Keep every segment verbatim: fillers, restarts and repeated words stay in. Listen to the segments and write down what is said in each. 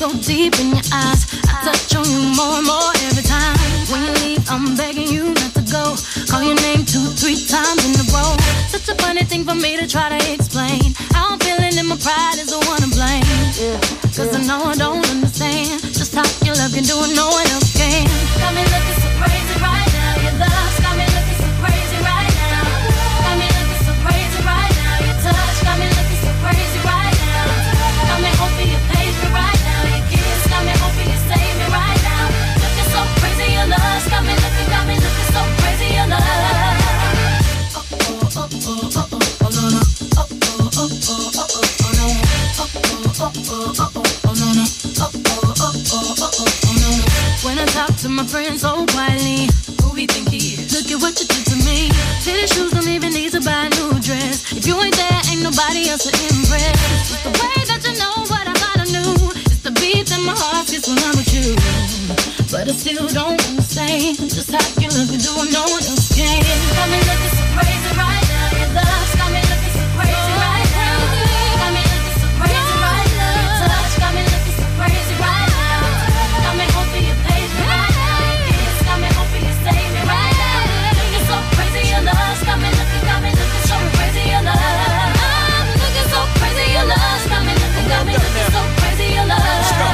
so deep in your eyes. I touch on you more and more every time. When you leave, I'm begging you not to go. Call your name two, three times in a row. Such a funny thing for me to try to explain. How I'm feeling and my pride is the one to blame. Yeah. Cause I know I don't understand just how your love can do what no one else can. Got me looking so crazy right now. Your love's got me looking so crazy right now. Got me looking so crazy right now. Your touch got me looking so crazy right now. Got me hoping you page me right now. Your kiss got me hoping you save me right now. Looking so crazy, your love's got me looking, got me looking so crazy, your love. Oh oh oh oh oh oh oh no no. Oh oh oh oh oh oh oh no. Oh oh oh oh oh oh no no. Oh oh oh oh oh oh no. When I talk to my friends so quietly, who we think he is? Look at what you did to me. Fitted shoes don't even need to buy a new dress. If you ain't there, ain't nobody else to impress. It's the way that you know what I thought I knew. It's the beat that my heart gets when I'm with you. But I still don't understand just how you look and do what no one else can. Got me looking so crazy right now. Your love's got me looking so crazy right now. Got me looking so crazy right now. Your touch got me looking so crazy right now. Got me hoping you page me right now. Your kiss got me hoping you save me right now. Looking so crazy, your love's got me looking, got me looking so crazy, your love. I'm looking so crazy, your love's got me looking, got me looking so crazy, your love.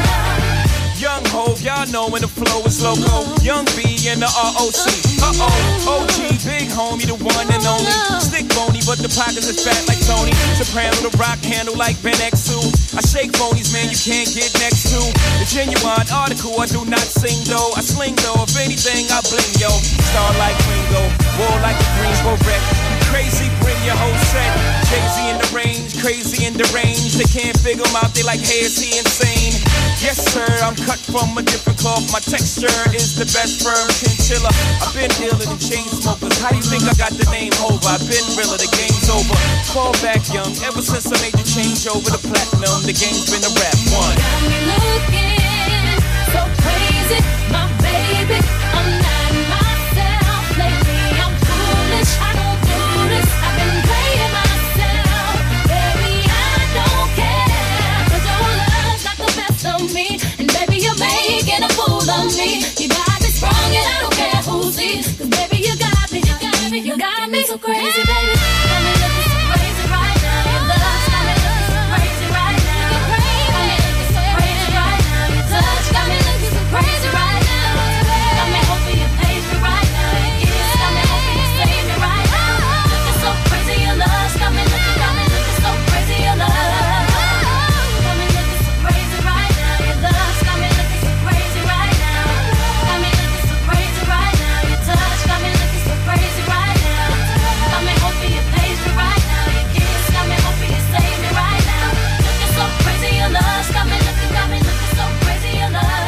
Young Hov, y'all know when the flow is loco. Young B and the R O C. Uh-oh, O G, big homie, the one and only. Stick bony, but the pockets are fat like Tony. Soprano, the rock handle like Ben X two. I shake phonies, man, you can't get next to. The genuine article, I do not sing though. I sling though, if anything, I bling, yo. Star like Ringo, war like a Greensboro wreck. Crazy, bring your whole set. Jay-Z in the range, crazy in the range. They can't figure him out, they like, hey, is he insane? Yes, sir, I'm cut from a different cloth. My texture is the best firm chinchilla. I've been dealing in chain smokers. How do you think I got the name over? I've been realer, the game's over. Fall back young, ever since I made the change over to platinum, the game's been a rap one. Got me looking so crazy, my baby. I'm not myself lately. I'm foolish, I don't do this. I've been playing myself, baby. I don't care, 'cause your love's not the best of me, and baby you're making a fool of me. You got me sprung and I don't care who sees, 'cause baby you got me, you got me, you got me so crazy, baby. Got me looking so crazy right now. Your love's got me looking so crazy right now. Got me looking so crazy right now. Your touch got me looking so crazy right now. Got me hoping you page me right now. Your kiss got me hoping you save me right now. Looking so crazy, your love's got me looking, got me looking so crazy, your love. Got me looking so crazy right now. Your love's got me looking so crazy right now. Got me looking so crazy right now. Your touch got me looking so crazy right now. Got me hoping you page me right now. Your kiss got me hoping you save me right now. Looking so crazy, your love's got me looking, got me looking so crazy, your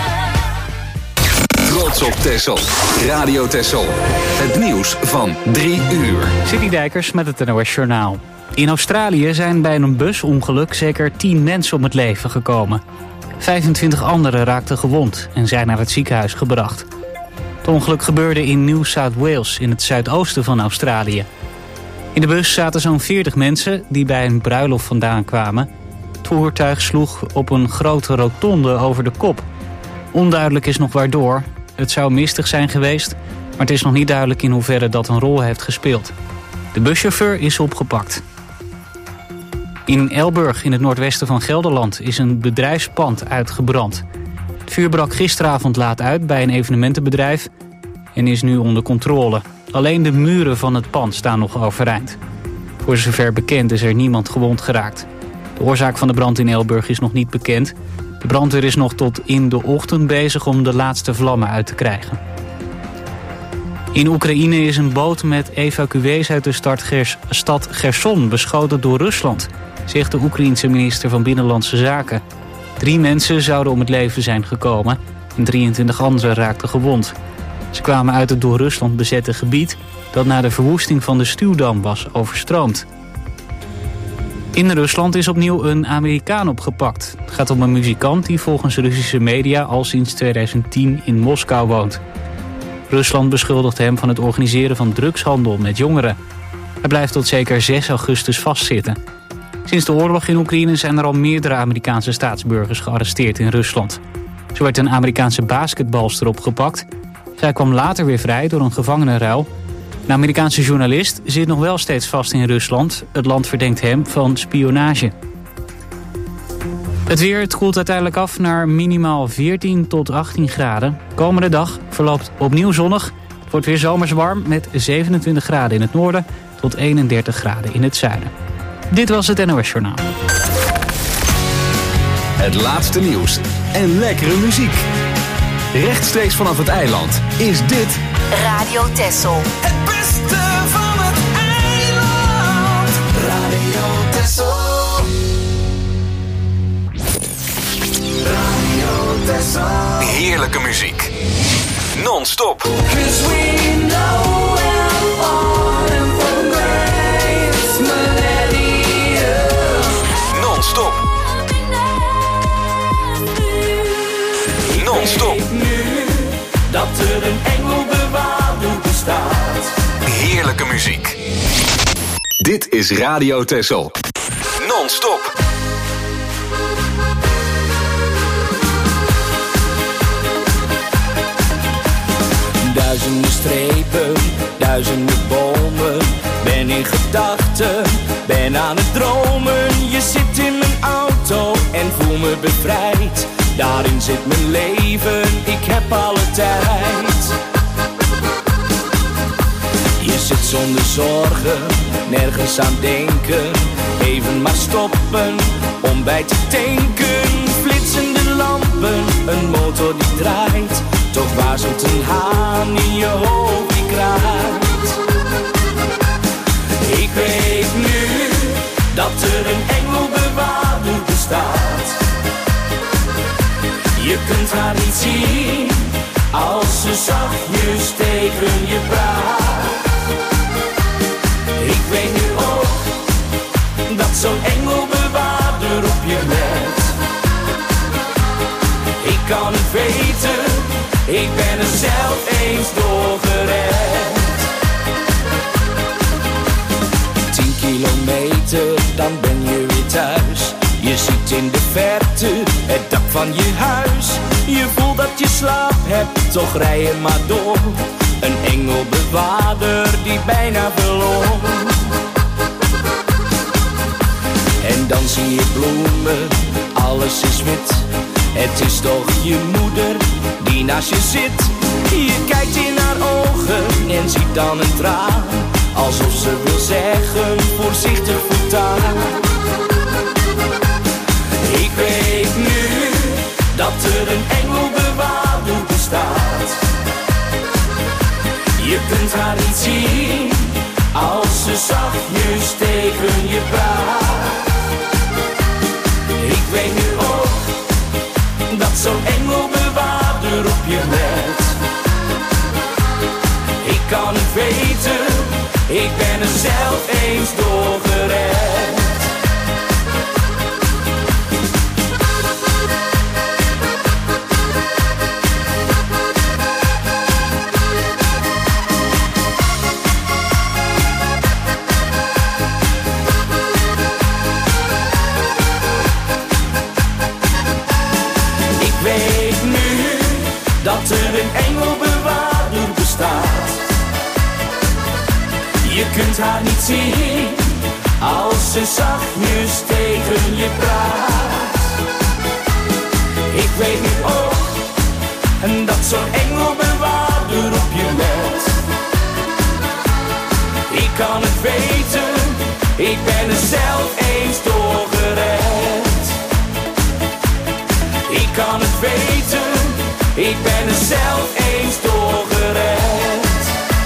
love. Trots op Texel. Radio Texel. Het nieuws van drie uur. City Dijkers met het N O S Journaal. In Australië zijn bij een busongeluk zeker tien mensen om het leven gekomen. vijfentwintig anderen raakten gewond en zijn naar het ziekenhuis gebracht. Het ongeluk gebeurde in New South Wales, in het zuidoosten van Australië. In de bus zaten zo'n veertig mensen die bij een bruiloft vandaan kwamen. Het voertuig sloeg op een grote rotonde over de kop. Onduidelijk is nog waardoor. Het zou mistig zijn geweest, maar het is nog niet duidelijk in hoeverre dat een rol heeft gespeeld. De buschauffeur is opgepakt. In Elburg, in het noordwesten van Gelderland, is een bedrijfspand uitgebrand. Het vuur brak gisteravond laat uit bij een evenementenbedrijf en is nu onder controle. Alleen de muren van het pand staan nog overeind. Voor zover bekend is er niemand gewond geraakt. De oorzaak van de brand in Elburg is nog niet bekend. De brandweer is nog tot in de ochtend bezig om de laatste vlammen uit te krijgen. In Oekraïne is een boot met evacuees uit de stad, Gers, stad Gerson beschoten door Rusland, zegt de Oekraïense minister van Binnenlandse Zaken. Drie mensen zouden om het leven zijn gekomen en drieëntwintig anderen raakten gewond. Ze kwamen uit het door Rusland bezette gebied dat na de verwoesting van de stuwdam was overstroomd. In Rusland is opnieuw een Amerikaan opgepakt. Het gaat om een muzikant die volgens Russische media al sinds tweeduizend tien in Moskou woont. Rusland beschuldigt hem van het organiseren van drugshandel met jongeren. Hij blijft tot zeker zes augustus vastzitten. Sinds de oorlog in Oekraïne zijn er al meerdere Amerikaanse staatsburgers gearresteerd in Rusland. Zo werd een Amerikaanse basketbalster opgepakt. Zij kwam later weer vrij door een gevangenenruil. Een Amerikaanse journalist zit nog wel steeds vast in Rusland. Het land verdenkt hem van spionage. Het weer, het koelt uiteindelijk af naar minimaal veertien tot achttien graden. Komende dag verloopt opnieuw zonnig. Het wordt weer zomers warm met zevenentwintig graden in het noorden tot eenendertig graden in het zuiden. Dit was het N O S Journaal. Het laatste nieuws en lekkere muziek. Rechtstreeks vanaf het eiland is dit Radio Texel. Het beste van het eiland. Radio Texel. Radio Texel. heerlijke muziek. Non-stop. 'Cause we know we're falling from grace, millennium. Non-stop. Non-stop. Nu dat er een engelbewaarder bestaat. Heerlijke muziek. Dit is Radio Texel. Non-stop. Duizenden strepen, duizenden bomen. Ben in gedachten, ben aan het dromen. Je zit in mijn auto en voel me bevrijd. Daarin zit mijn leven, ik heb alle tijd. Je zit zonder zorgen, nergens aan denken. Even maar stoppen, om bij te tanken. Flitsende lampen, een motor die draait. Toch waarzelt een haan in je hoofd die kraait. Ik weet nu dat er een engelbewaarder bestaat. Je kunt haar niet zien als ze zachtjes tegen je praat. Ik weet nu ook dat zo'n engelbewaarder op je let. Ik kan het weten, ik ben er zelf eens door gered. Tien kilometer, dan ben je weer thuis. Je ziet in de verte het dak van je huis. Je voelt dat je slaap hebt, toch rij je maar door. Een engelbewaarder die bijna verloor. En dan zie je bloemen, alles is wit. Het is toch je moeder die naast je zit. Je kijkt in haar ogen en ziet dan een traan. Alsof ze wil zeggen, voorzichtig voortaan. Ik weet nu dat er een engelbewaarder bestaat. Je kunt haar niet zien als ze zachtjes tegen je praat. Ik weet nu ook dat zo'n engelbewaarder op je let. Ik kan het weten, ik ben er zelf eens door gered. Dat er een engelbewaarder bestaat. Je kunt haar niet zien als ze zachtjes tegen je praat. Ik weet nu ook dat zo'n engelbewaarder op je let. Ik kan het weten, ik ben er zelf eens door gered. Ik kan het weten, ik ben er zelf eens door gered.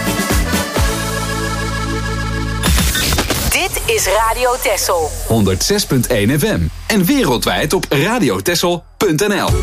Dit is Radio Texel. honderdzes komma één F M en wereldwijd op radiotexel punt n l.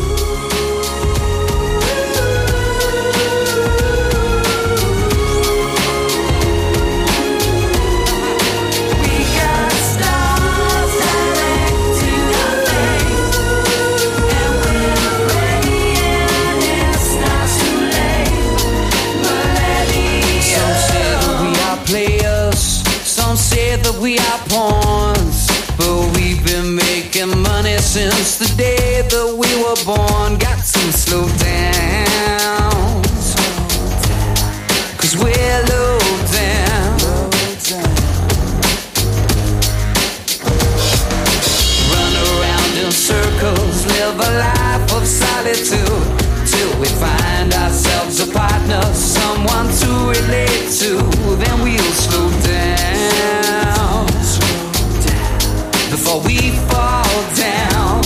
That we are pawns, but since the day that we were born. Got to slow down, cause we're low down. Run around in circles, live a life of solitude, till we find ourselves a partner, someone to relate to. Then we'll slow down before we fall down.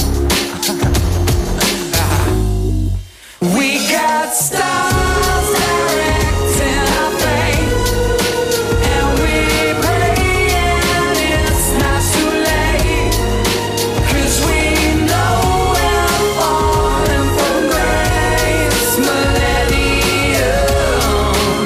We got stars directing our fate, and we're praying it's not too late, cause we know we're falling from grace. Millennium.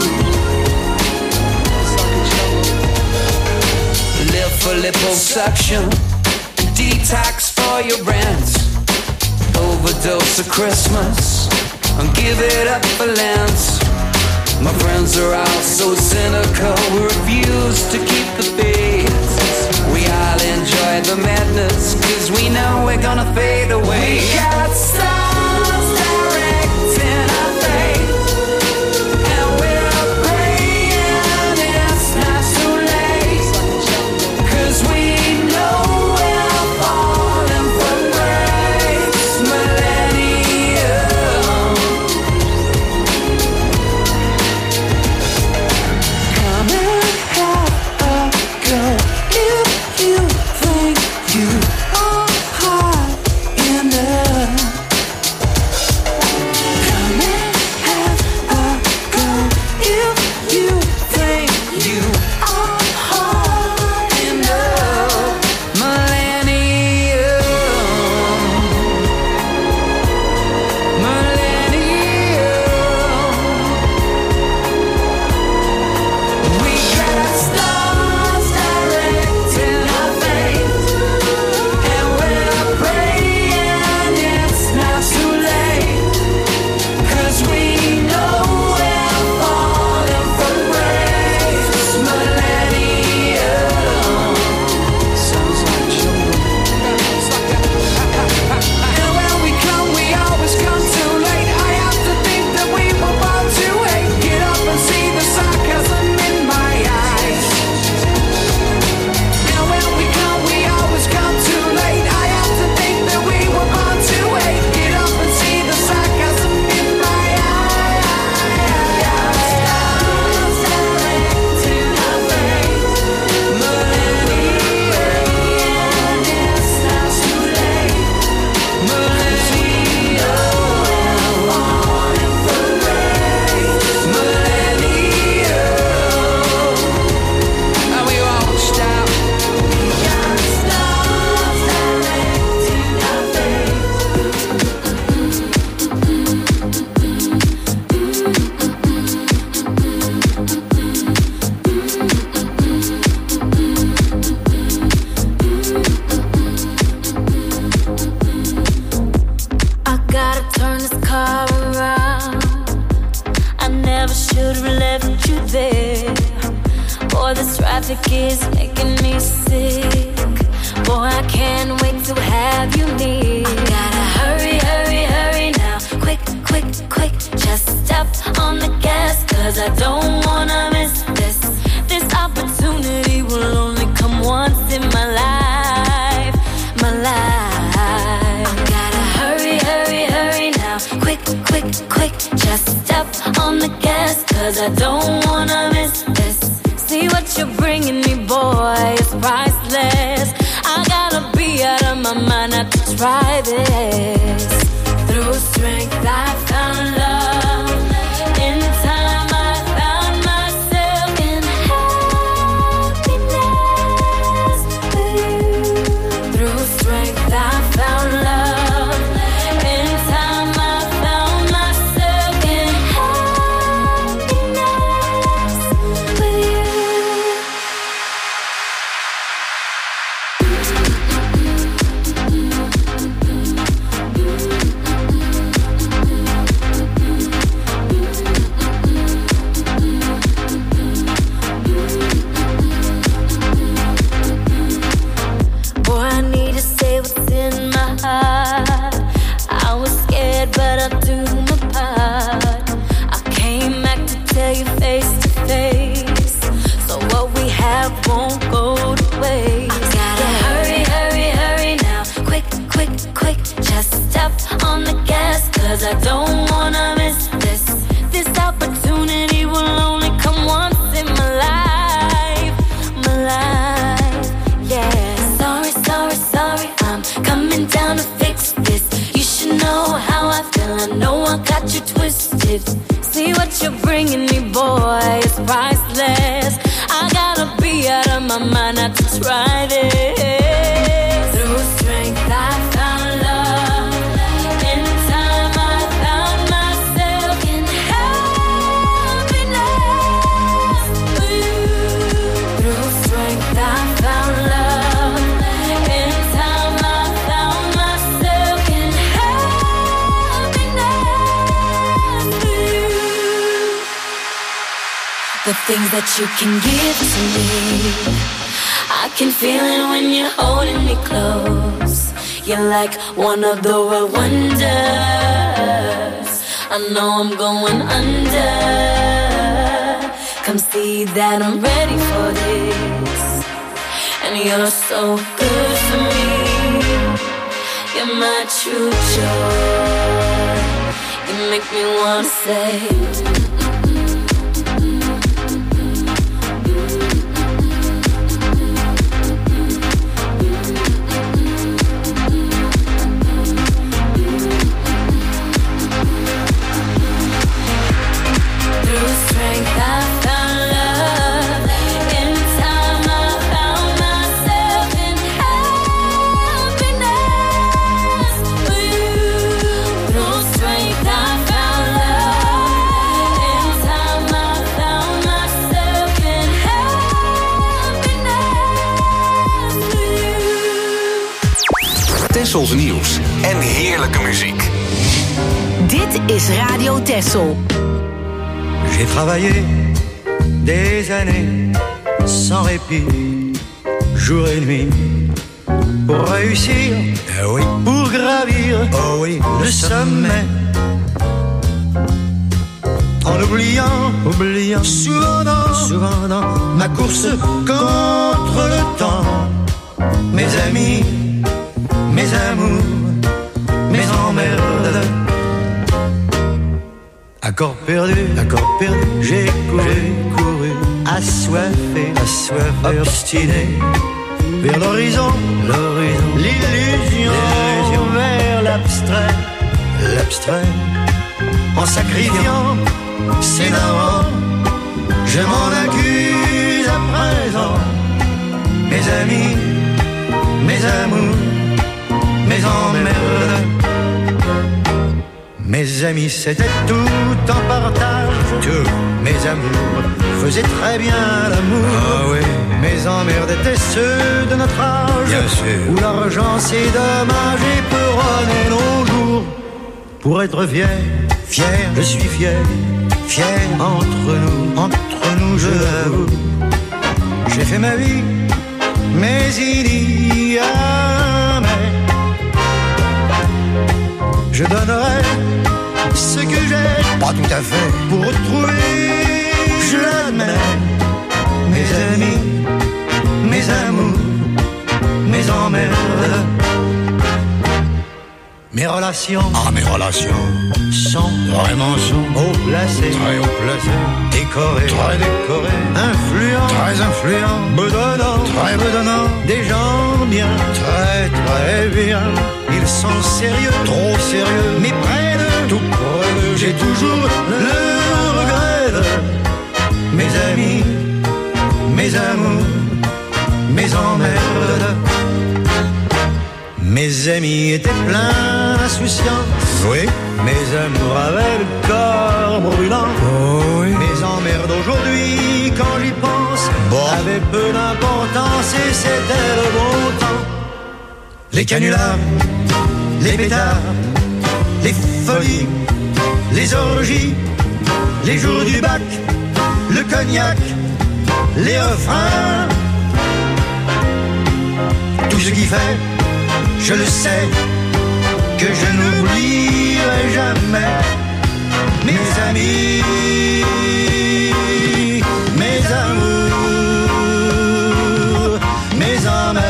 Live for liposuction, detox for your rent, overdose of Christmas, and give it up for Lent. My friends are all so cynical, we refuse to keep the faith. We all enjoy the madness, cause we know we're gonna fade away. We got stars directing our fate, and we're praying it's not too late, cause we know we're falling from grace. Millennium. Come and have a go if you think you are hot enough. Come and have a go if you think you are hot enough. Millennium. Millennium. We got stars directing our fate, and we're praying it's not too late, cause we know we're falling from grace. Millennium. Sounds like jungle. And when we come, we always come too late. I have to think that we were born to hate. Get up and see the sarcasm in my eyes. And when we come, we always come too late. I have to think that we were born to hate. Get up and see the sarcasm in my eyes. Stars directing our fate. Millennium. It's not too late. Millennium. Falling from grace. Millennium. And we won't stop. We got stars directing our fate. I gotta turn this car around. I never should have left you there. Boy, this traffic is making me sick. Boy, I can't wait to have you near. I gotta hurry, hurry, hurry now. Quick, quick, quick. Just step on the gas, cause I don't wanna miss this. This opportunity will only come once in my life. My life. I gotta hurry, hurry, hurry now. Quick, quick, quick. Just step on the gas, cause I don't wanna miss this. See what you're bringing me, boy, it's priceless. I gotta be out of my mind not to try this. Through strength I found love. In time I found myself in happiness with you. Through strength I found love. In time I found myself in happiness with you. down to fix this. You should know how I feel. I know I got you twisted. See what you're bringing me, boy, it's priceless. I gotta be out of my mind not to try this. Through strength I found love. In time I found myself in happiness. Through strength I found love. In time I found myself in happiness. The things that you can give to me, I can feel it when you're holding me close. You're like one of the world wonders. I know I'm going under. Come see that I'm ready for this. And you're so good for me. You're my true joy. You make me wanna say Tessels nieuws en heerlijke muziek. Dit is Radio Tessel. J'ai travaillé des années sans répit, jour et nuit, pour réussir, eh oui, pour gravir, oh oui, le sommet. En oubliant, oubliant, souvent dans, souvent dans ma course contre le temps, mes amis, mes amours, mes emmerdes. Accord perdu, accord perdu, j'ai couru, couru, assoiffé, assoiffé, obstiné, vers l'horizon, l'horizon, l'illusion, l'illusion, vers l'abstrait, l'abstrait, en sacrifiant, s'énervant, je m'en accuse à présent, mes amis, mes amours, mes emmerdes. Mes amis, c'était tout en partage. Tout. Mes amours faisaient très bien l'amour. Ah oui. Mes emmerdes étaient ceux de notre âge. Bien sûr. Où l'argent c'est dommage et peut runner nos jours. Pour être fier, fier, je suis fier. Fier entre nous, entre nous, je l'avoue. J'ai fait ma vie, mais il y a mais. Je donnerai ce que j'ai, pas tout à fait, pour retrouver, je l'admets, mes amis, mes amours, mes emmerdes. Mes relations, ah mes relations, sont vraiment sont haut placées, très haut placées, décorées, très décorées, influents, très influents, bedonnants, très bedonnants, des gens bien, très très bien. Ils sont sérieux, trop sérieux, mais près de tout près d'eux, j'ai toujours le regret de mes amis, mes amours, mes emmerdes. Mes amis étaient pleins d'insouciance, oui. Mes amours avaient le corps brûlant, oh, oui. Mes emmerdes aujourd'hui, quand j'y pense, bon. Avaient peu d'importance et c'était le bon temps. Les canulars, les pétards, les folies, les orgies, les jours du bac, le cognac, les refrains. Tout ce qui fait, je le sais, que je n'oublierai jamais mes amis, mes amours, mes emmerdes.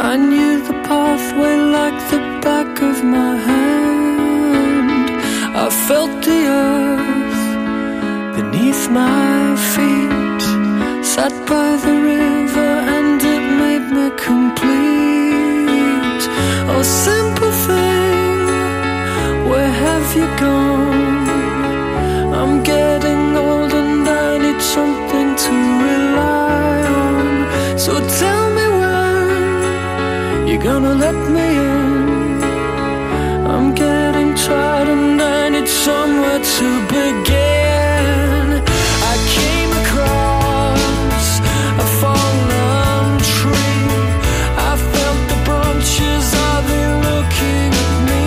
I knew the pathway like the back of my hand. I felt the earth beneath my feet. Sat by the river and it made me complete. Oh, simple thing, where have you gone? I'm getting old and I need something to rely on. So tell me when you're gonna let me in. I'm getting tired and I need somewhere to begin. I came across a fallen tree. I felt the branches of it looking at me.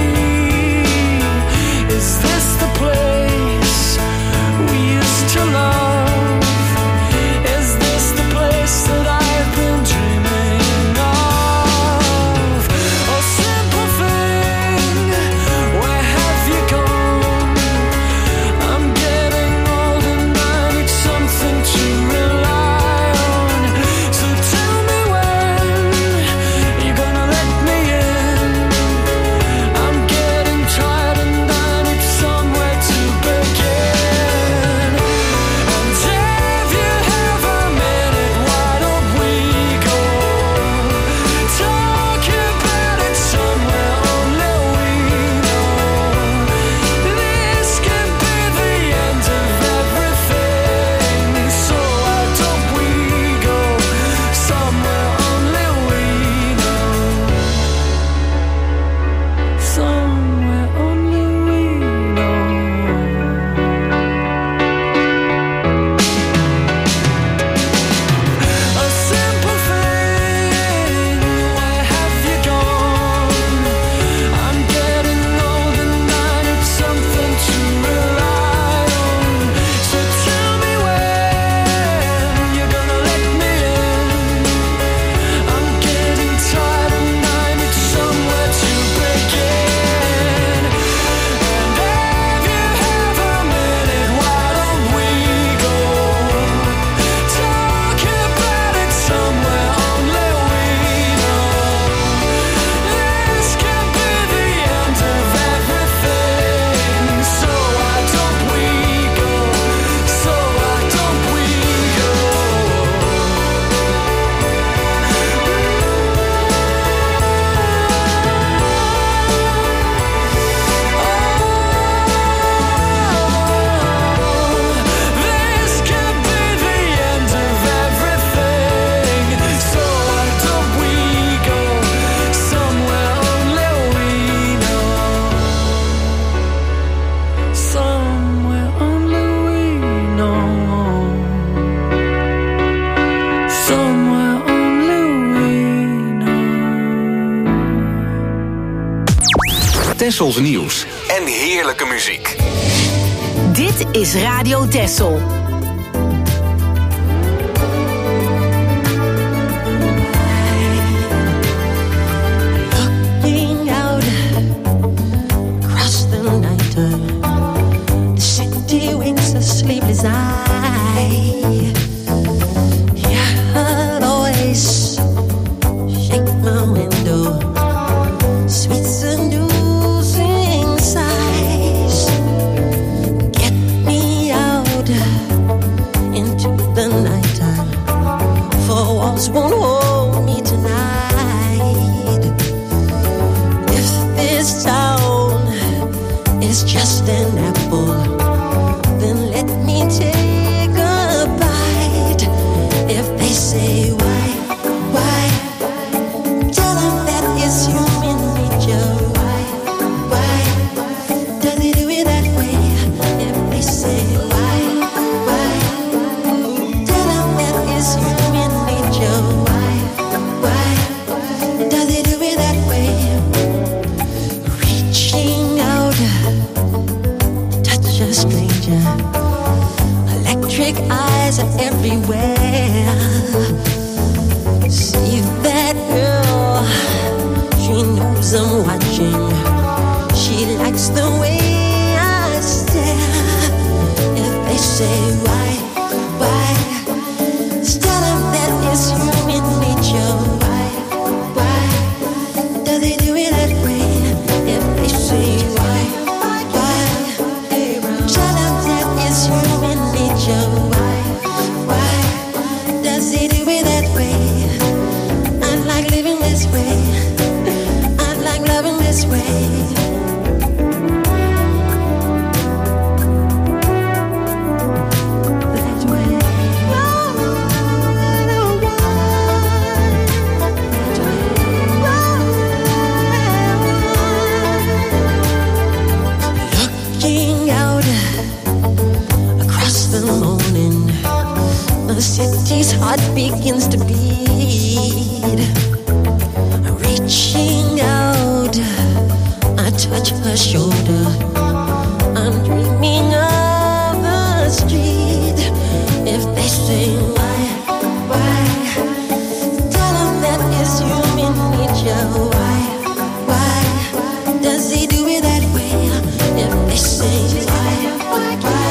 Is this the place we used to love? Is this the place that I've been dreaming of? Oh, simple thing, where have you gone? I'm getting old and I need something to rely on. So tell me when you're gonna let me in. I'm getting tired and I need somewhere to begin. And if you have a minute, why don't we go talk about it somewhere only we know? This could be the end of everything. So why don't we go somewhere only we know? Somewhere only we know. A simple thing, where have you gone? I'm getting old and I need something to rely on. So tell me when you're gonna let me in. I'm getting tired and I need somewhere to begin. And if you have a minute, why don't we go talk about it somewhere only we know? This could be the end of everything. So why don't we go? So why don't we go? This could be the end of everything. So why don't we go somewhere only we know? Somewhere only we know. Somewhere only we know. Tessels nieuws en heerlijke muziek. Dit is Radio Tessel. Looking out across the night, the city winks a sleepless eye. Yeah, I'll always shake my window, sweet seducing sighs. Get me out into the nighttime, for walls won't hold me tonight. If this town is just an apple, then let me take a bite. If they say why, why, tell them that it's human nature. Why, why, does it do it that way? If they say why, why, tell them that it's human nature. Why, why, does it do it that way? Reaching out, touch a stranger. Electric eyes are everywhere. See that girl, she knows I'm watching. She likes the way I stare. If they say why, why, tell them that it's human nature. Why, why, Begins to bleed. Reaching out, I touch her shoulder. I'm dreaming of a street. If they say why, why, tell them that it's human nature. Why, why, does he do it that way? If they say why, why, why.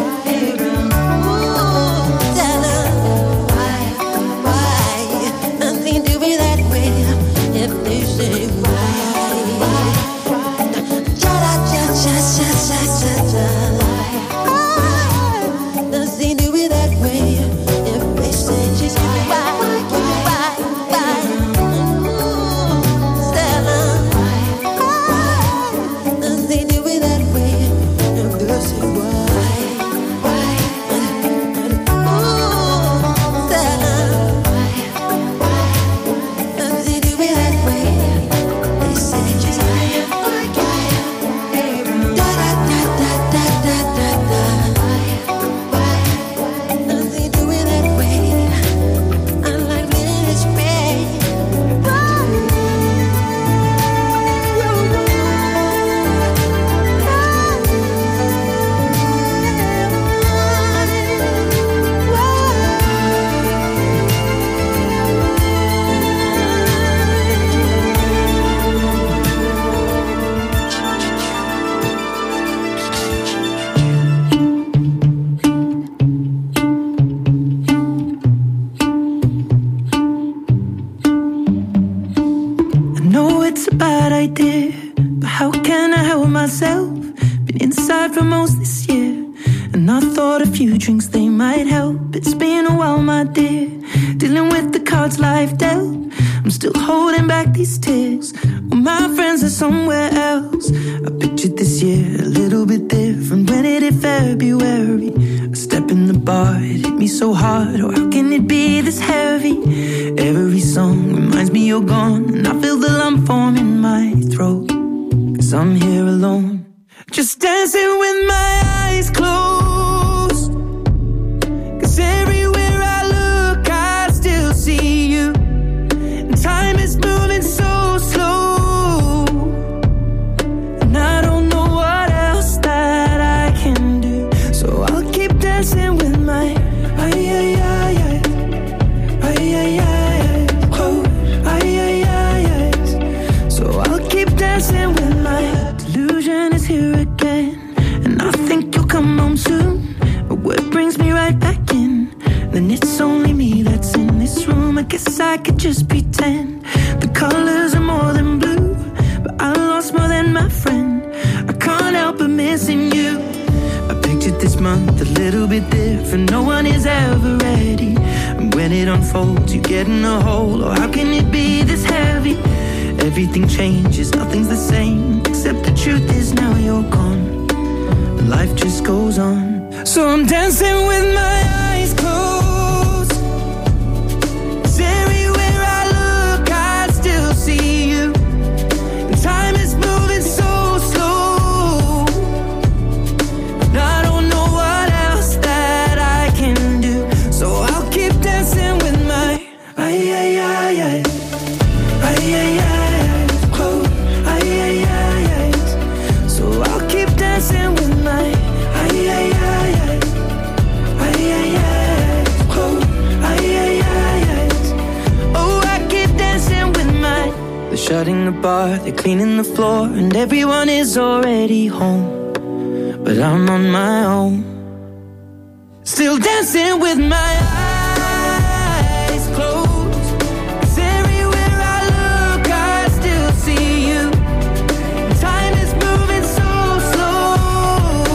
Shutting the bar, they're cleaning the floor, and everyone is already home. But I'm on my own, still dancing with my eyes closed. 'Cause everywhere I look, I still see you. Time is moving so slow,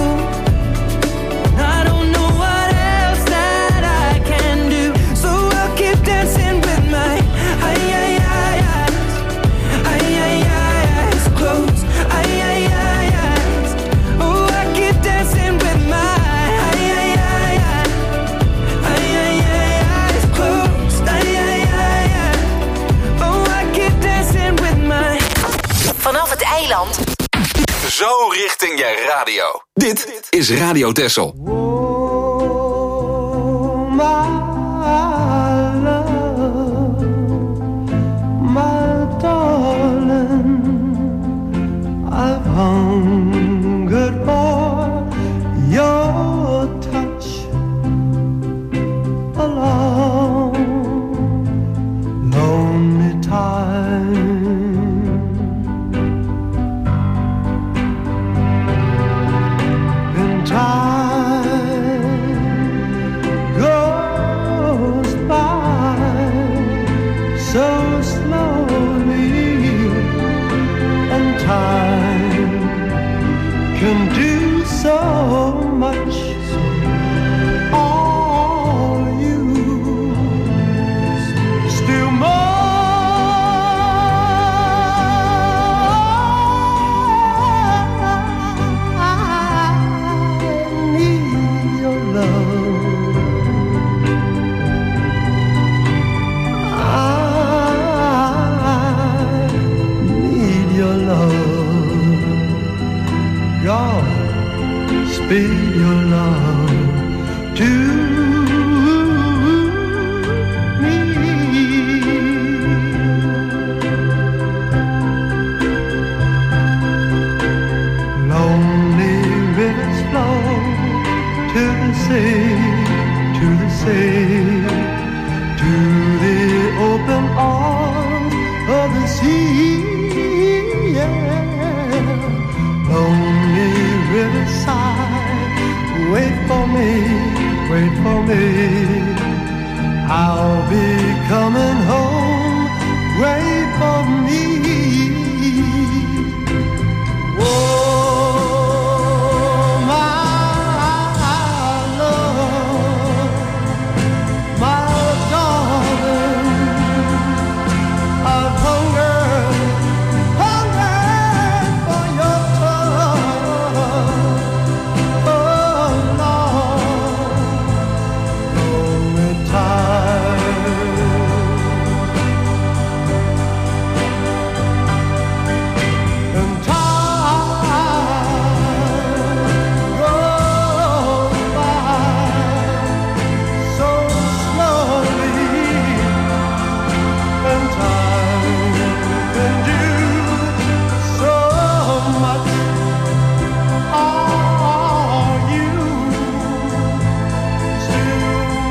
I don't know what else that I can do. So I'll keep dancing with my eyes, eyes, eyes, eyes closed. vanaf het eiland. Zo richting je radio. Dit is Radio Texel. Oh, my love, my darling, I've hungered for your touch a long, lonely time. In time goes by so slowly, and time can do so much. All you still more. Speed your love to me. Lonely rivers flow to the sea, to the sea, to the open arms of the sea. Yeah. Lonely riverside, wait for me, wait for me. I'll be coming home, wait for me. Oh, my love, my darling, I've hungered, hungered for your touch. Oh, Lord, lonely time. And time goes by so slowly, and time can do so much. Are you still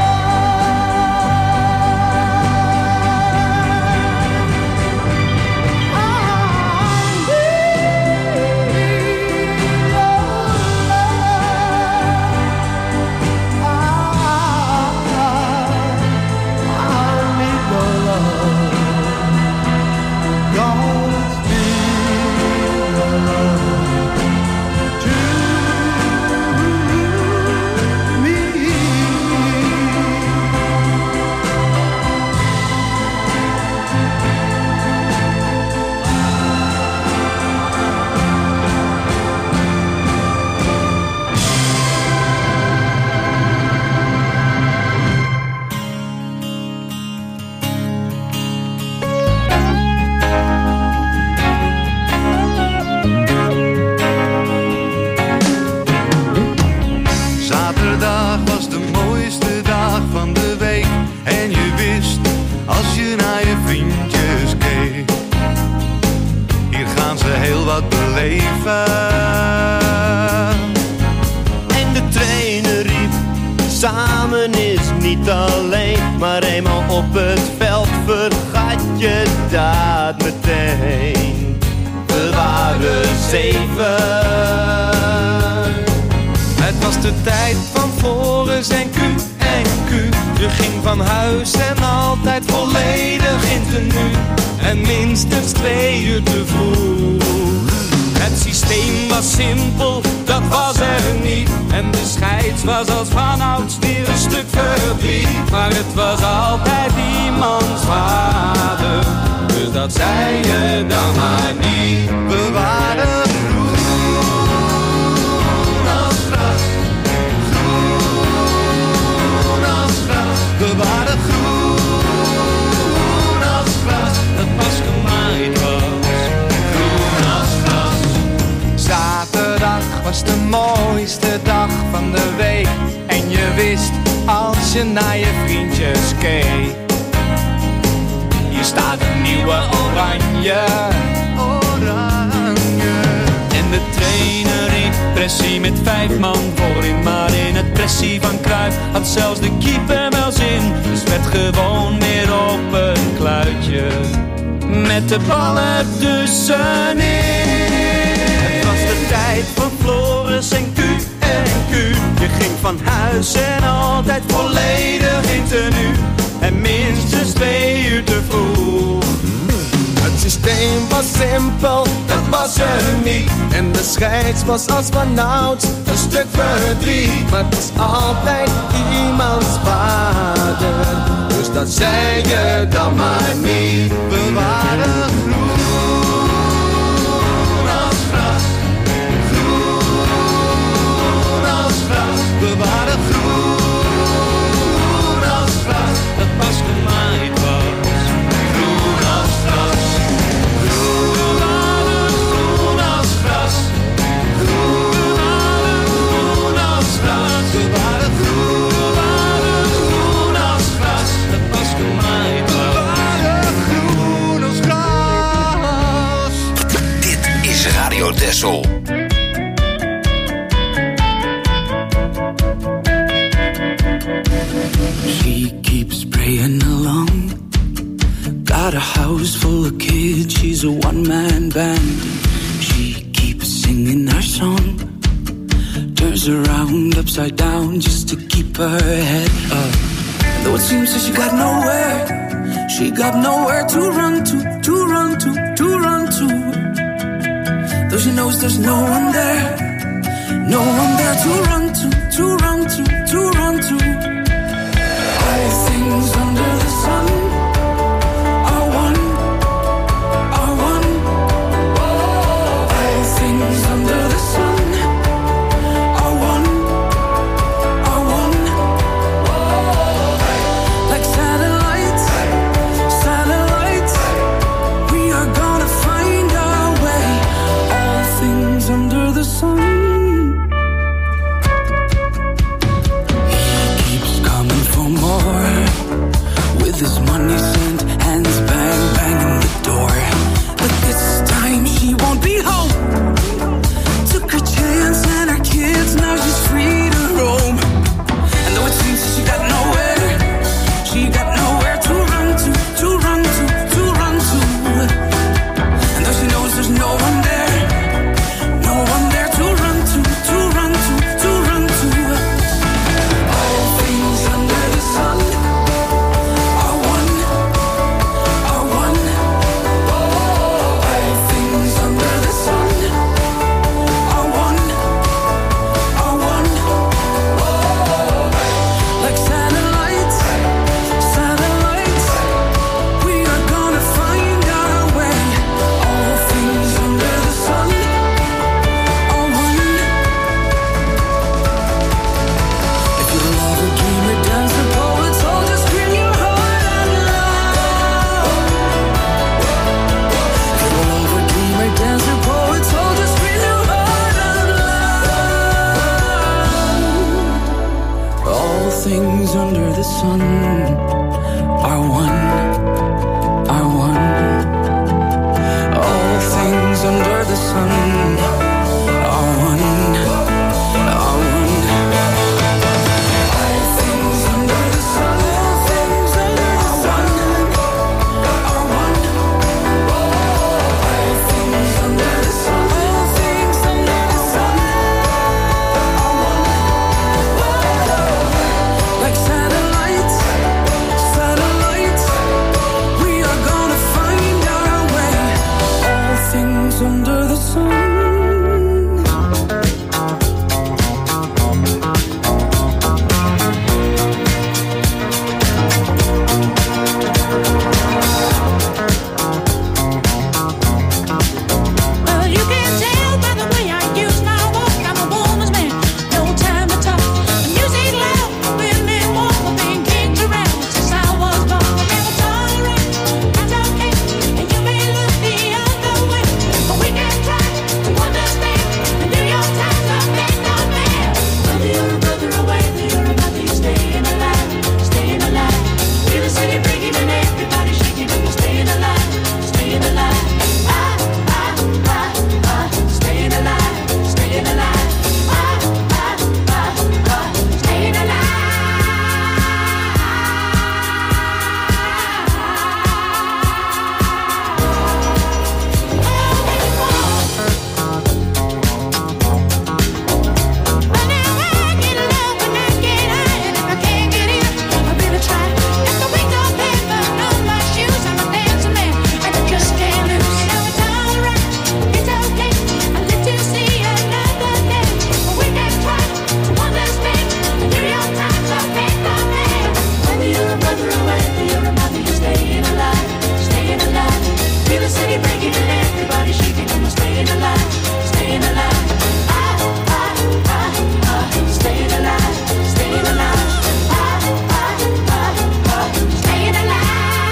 Zaterdag was de mooiste dag van de week. En je wist, als je naar je vriendjes keek, hier gaan ze heel wat beleven. En de trainer riep, samen is niet alleen. Maar eenmaal op het veld vergat je dat meteen. We waren zeven. Het was de tijd van Floris en Q en Q. Je ging van huis en altijd volledig in tenue. En minstens twee uur te vroeg. Het systeem was simpel, dat was er niet. En de scheids was als vanouds weer een stuk verdriet. Maar het was altijd iemands vader, dus dat zei je dan maar niet. We waren we waren groen als gras, dat pas gemaaid was. mooiste dag van de week. En je wist als je naar je vriendjes keek. Hier staat een nieuwe oranje. Oranje. En de trainer riep pressie met vijf man voorin. Maar in het pressie van Cruijff had zelfs de keeper wel zin. Dus werd gewoon weer op een kluitje. Met de bal ertussenin. Het was de tijd van Floris en Q en Q. Je ging van huis en altijd volledig in tenue. En minstens twee uur te vroeg. Het systeem was simpel, dat was er niet. En de scheids was als vanouds een stuk verdriet. Maar het is altijd iemands vader, dus dat zei je dan maar niet. We waren groen als gras. Groen als gras. We waren groen als gras. Dat pas gemaaid was. Groen als gras. Groen, we waren groen als gras. Groen, we waren groen als gras. We waren groen, we waren groen als gras. Dat pas gemaaid was. Radio Texel. She keeps praying along. Got a house full of kids, she's a one-man band. She keeps singing her song. Turns around upside down just to keep her head up. And though it seems that she got nowhere, she got nowhere to run to, to run to, to run to. Though she knows there's no one there, no one there to run to, to run to, to run to. All things under the sun are one, are one. All things under the sun are one, are one. Like satellites, satellites, we are gonna find our way. All things under the sun. He keeps coming for more. With his money sent, hands bang, banging the door. But this time she won't be home. Took her chance and her kids, now she's free to roam. And though it seems she got nowhere, she got nowhere to run to, to run to, to run to. And though she knows there's no one there, no one there to run to, to run to, to run to. All things under the sun are one, are one. All things under the sun are one, are one. Like satellites, satellites, we are gonna find our way. All things under the sun are one. If you're a lover, dreamer, dancer, poet, soldier, scream your heart out loud. If you're a lover, dreamer, dancer, poet, soldier, scream your heart out loud. All things under the sun are one, are one. All things under the sun are one, are one. All things under the sun, all things under the sun are one. All things under the sun, all things under the sun are one. Like satellites, city breaking and everybody shaking and we're staying alive, staying alive. Ah, ah, ah, ah, staying alive, staying alive. Ah, ah, ah, ah, staying alive.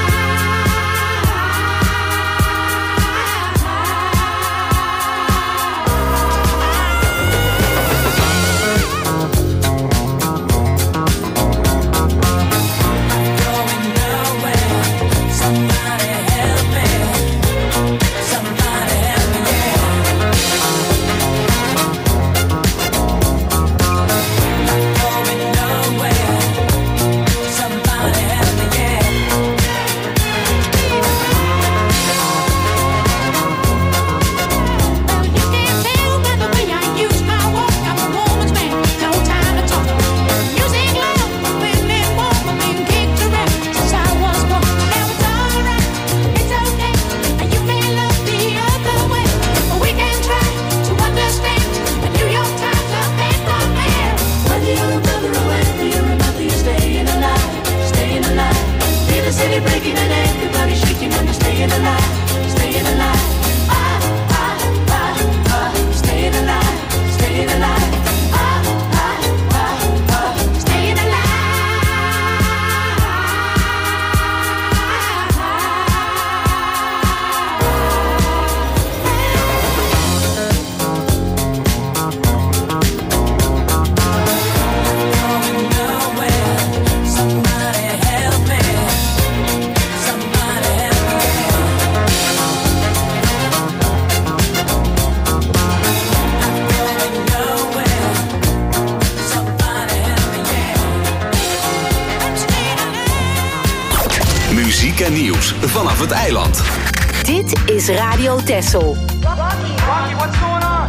Muziek en nieuws vanaf het eiland. Dit is Radio Texel. Rocky, what's going on?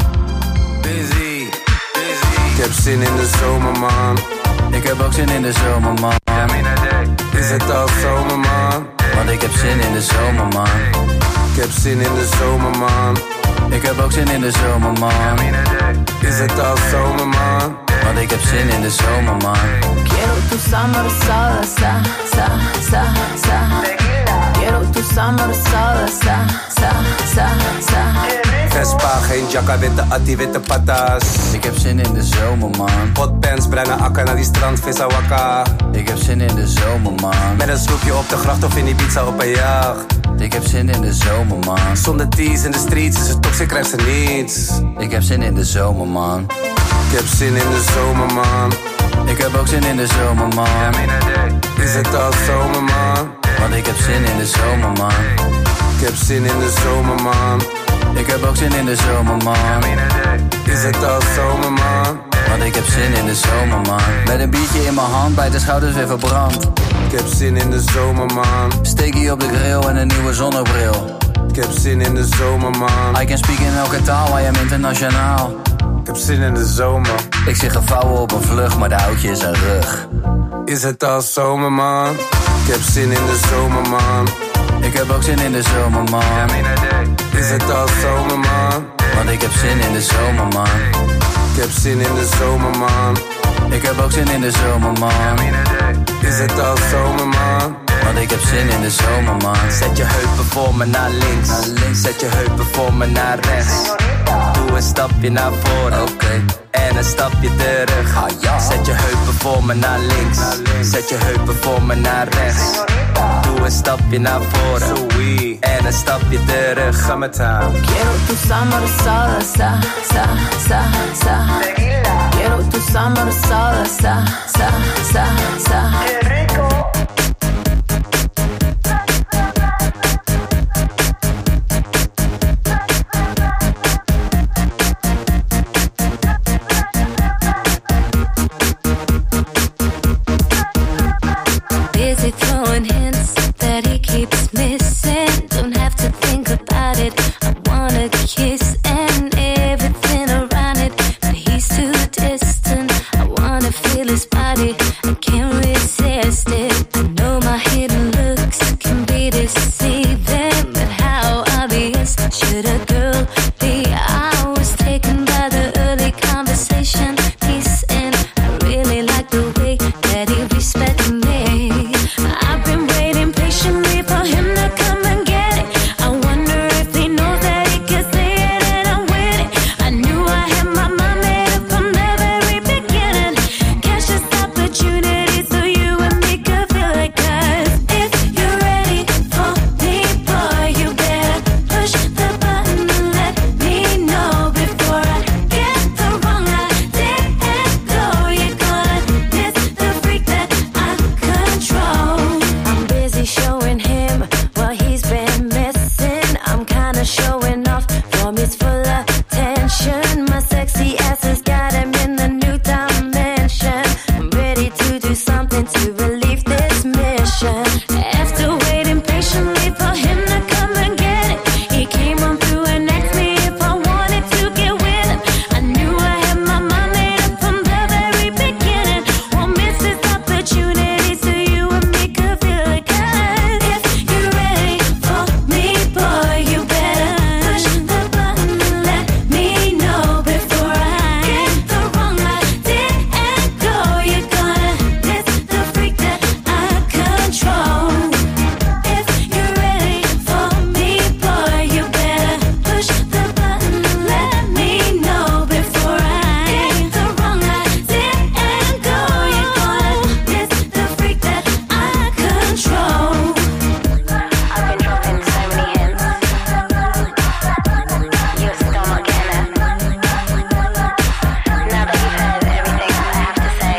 Busy, busy. Ik heb zin in de zomer, man. Ik heb ook zin in de zomer, man. Is het al zomer, man? Want ik heb zin in de zomer, man. Ik heb zin in de zomer, man. Ik heb ook zin in de zomer, man. Is het al zomer, man? Want ik heb zin in de zomer, man. Quiero tu summer salsa, sa, sa, sa. Quiero tu summer salsa, sa, sa, sa. Vespa, geen jacka, witte atti, witte patas. Ik heb zin in de zomer, man. Hotpants, bruine akka naar die strand, vissa wakka. Ik heb zin in de zomer, man. Met een sloepje op de gracht of in Ibiza op een jacht. Ik heb zin in de zomer, man. Zonder tees in de streets is het toxic, krijgt ze niets. Ik heb zin in de zomer, man. Ik heb zin in de zomer, man. Ik heb ook zin in de zomer, man. Is het al zomer, man? Want ik heb zin in de zomer, man. Ik heb zin in de zomer, man. Ik heb ook zin in de zomer, man. Is het al zomer, man? Want ik heb zin in de zomer, man. Met een biertje in mijn hand, bij de schouders weer verbrand. Ik heb zin in de zomer, man. Steekie op de grill en een nieuwe zonnebril. Ik heb zin in de zomer, man. I can speak in elke taal, I am internationaal. Ik heb zin in de zomer. Ik zie gevouwen op een vlucht, maar de houtje is een rug. Is het al zomer, man? Ik heb zin in de zomer, man. Ik heb ook zin in de zomer, man. Is het al zomer, man? Want ik heb zin in de zomer, man. Ik heb zin in de zomer, man. Ik heb ook zin in de zomer, man. Is het al zomer, man? Want ik heb zin in de zomer, man. Zet je heupen voor me naar links, naar links. Zet je heupen voor me naar rechts. Doe een stapje naar voren, okay. En een stapje terug, ah, ja. Zet je heupen voor me naar links, naar links. Zet je heupen voor me naar rechts. Doe een stapje naar voren, Zoe. En een stapje terug, ga met haar. Quiero tu summer salsa, sa, sa, sa. Quiero tu summer salsa, sa, sa, sa. Busy throwing hints that he keeps missing. Don't have to think about it. I wanna kiss and everything around it, but he's too distant. I wanna feel his body. I can't resist it. I know my hidden looks can be deceiving, but how obvious should a girl be? I was taken by the early conversation piece, and I really like the way that he respects me. I've been waiting patiently for him to come and get it. I wonder showing off from his full attention. My sexy ass has got him in a new dimension. I'm ready to do something to relieve this mission. After waiting patiently for him to come and get it, he came on through and asked me if I wanted to get with him. I knew I had my mind made up from the very beginning. Won't miss this opportunity so you and me could feel it. 'Cause if you're ready for me, boy, you better push the button and let me know before I get the wrong idea and go. You're gonna miss the freak that I control. If you're ready for me, boy, you better push the button and let me know before I get the wrong idea and go. You're gonna miss the freak that I control. I've been dropping so many hints. You're still not getting it. Now that you've heard everything I have to say,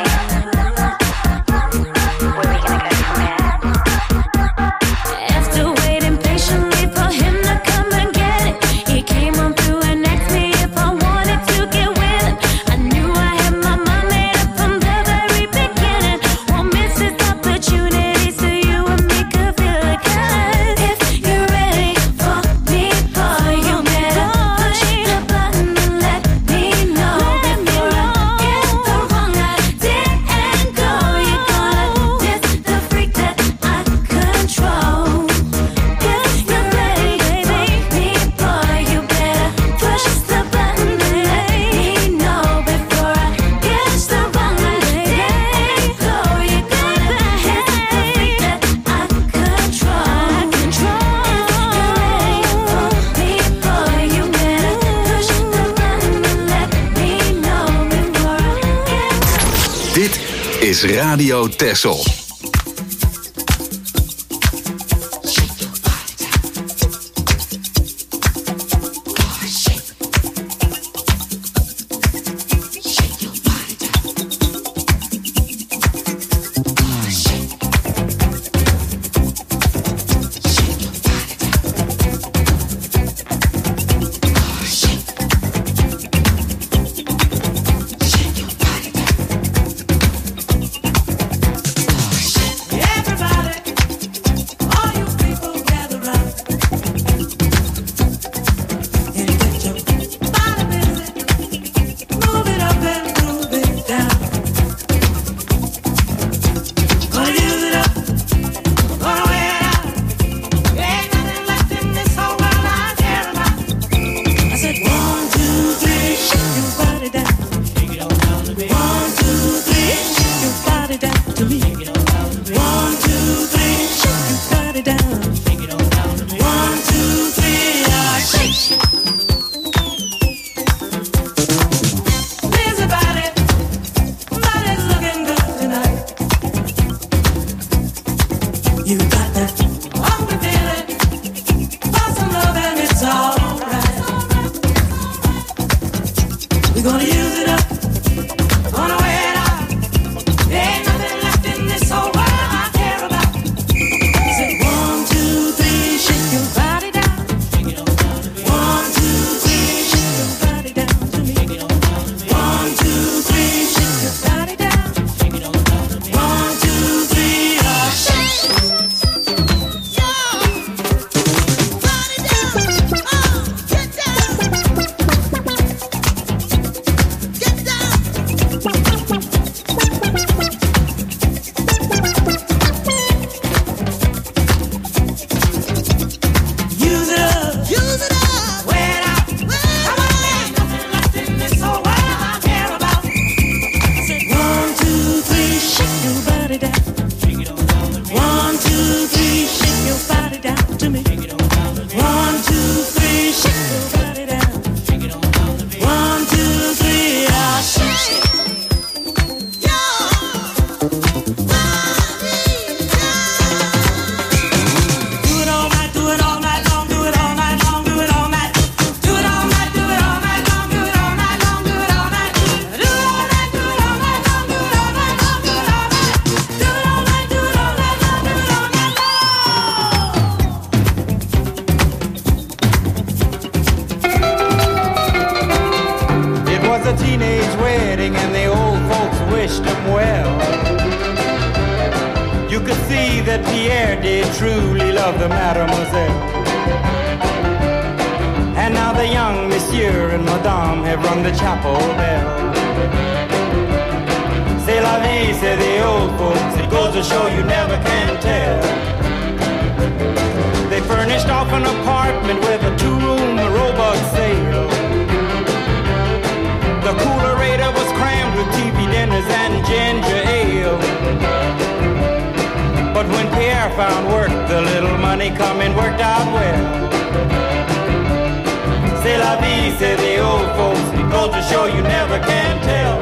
where are we gonna go from here? After waiting patiently for him to come and get it, he came on through and asked me if I wanted to get with him. I knew I had my mind made up from the very beginning. Won't miss this opportunity so you and me could feel it. 'Cause if you're ready for me, boy, you better push the button and let me know before I get the wrong idea and go. You're gonna miss the freak that I control. If you're ready for me, boy, you better push the button and let me know before I get the wrong idea and go. You're gonna miss the freak that I control. If you're ready for me, boy, you better push the button and let me know before I get. Dit is Radio Texel. did truly love the mademoiselle. And now the young monsieur and madame have rung the chapel bell. C'est la vie, say the old folks, it goes to show you never can tell. They furnished off an apartment with a two-room robot sale. The coolerator was crammed with T V dinners and ginger ale. But when Pierre found work, the little money coming worked out well. C'est la vie, say the old folks, it goes to show you never can tell.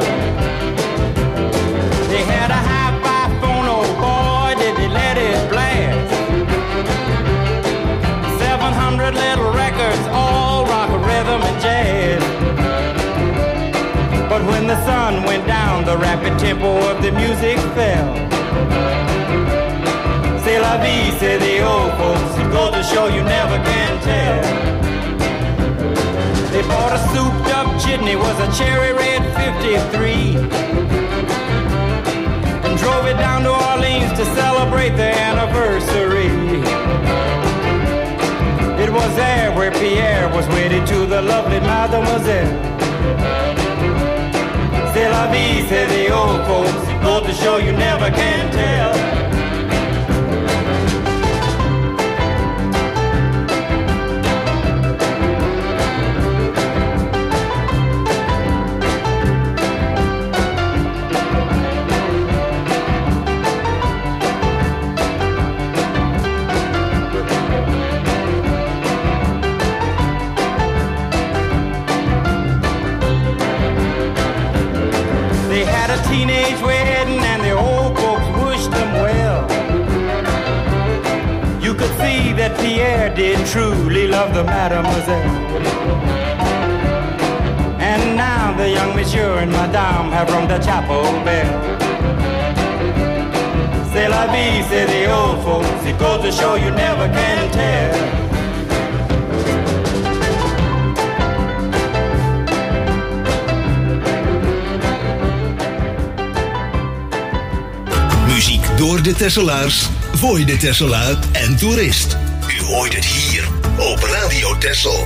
They had a hi-fi phone, oh boy, did they let it blast. Seven hundred little records, all rock, rhythm, and jazz. But when the sun went down, the rapid tempo of the music fell. C'est la vie, say the old folks, it goes to show you never can tell. They bought a souped up chitney, was a cherry red fifty-three, and drove it down to Orleans to celebrate their anniversary. It was there where Pierre was wedded to the lovely mademoiselle. C'est la vie, say the old folks, it goes to show you never can tell. Teenage wedding and the old folks wished them well. You could see that Pierre did truly love the mademoiselle. And now the young monsieur and madame have rung the chapel bell. C'est la vie, say the old folks, it goes to show you never can tell. Muziek door de Tesselaars, voor de Tesselaar en toerist. U hoort het hier op Radio Tessel.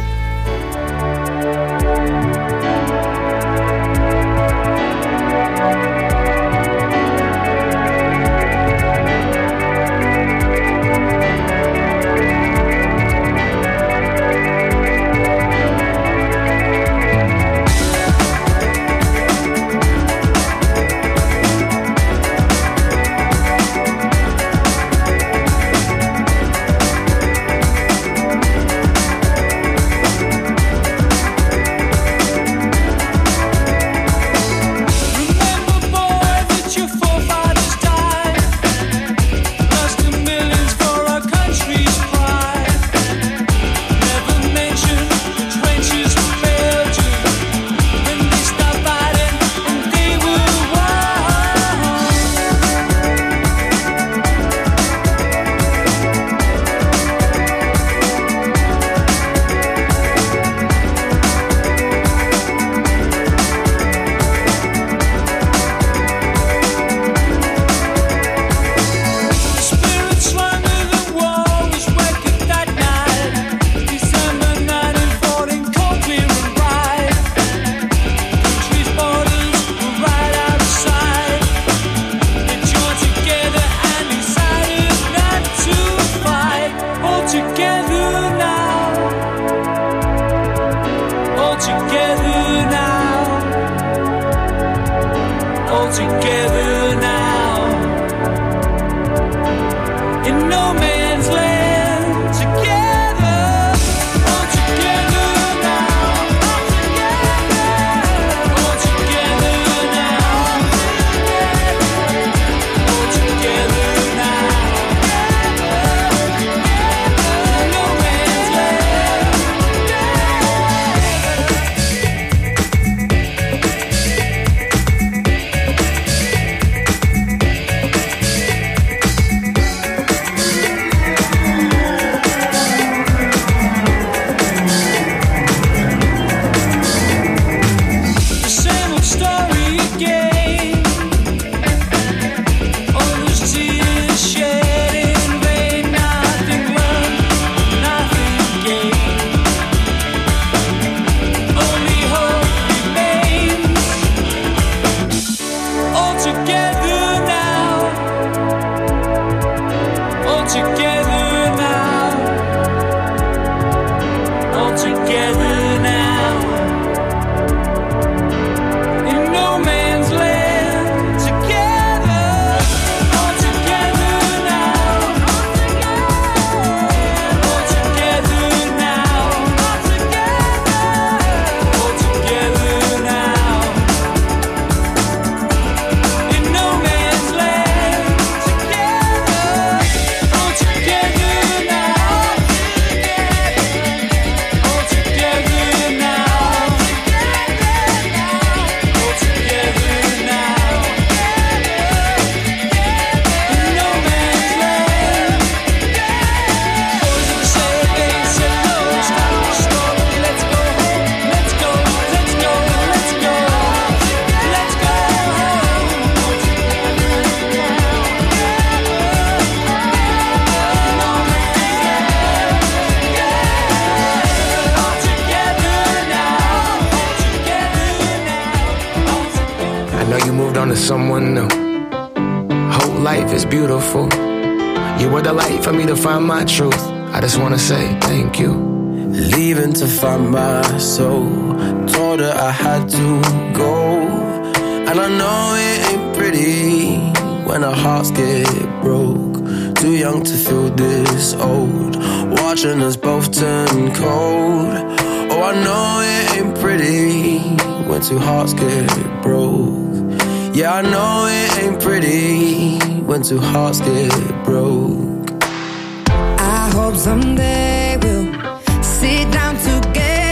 moved on to someone new. Whole life is beautiful. You were the light for me to find my truth. I just wanna say thank you. Leaving to find my soul. Told her I had to go. And I know it ain't pretty when our hearts get broke. Too young to feel this old. Watching us both turn cold. Oh, I know it ain't pretty when two hearts get broke. Yeah, I know it ain't pretty when two hearts get broke. I hope someday